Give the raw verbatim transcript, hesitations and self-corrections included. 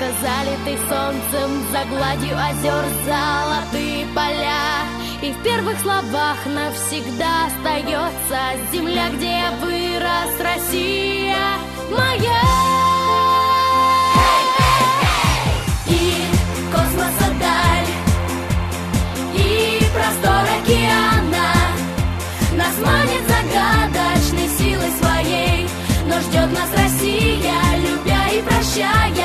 место, залитый солнцем, за гладью озер золотые поля. И в первых словах навсегда остается земля, где я вырос, Россия моя. И космоса даль, и простор океана нас манит загадочной силой своей, но ждет нас Россия, любя и прощая.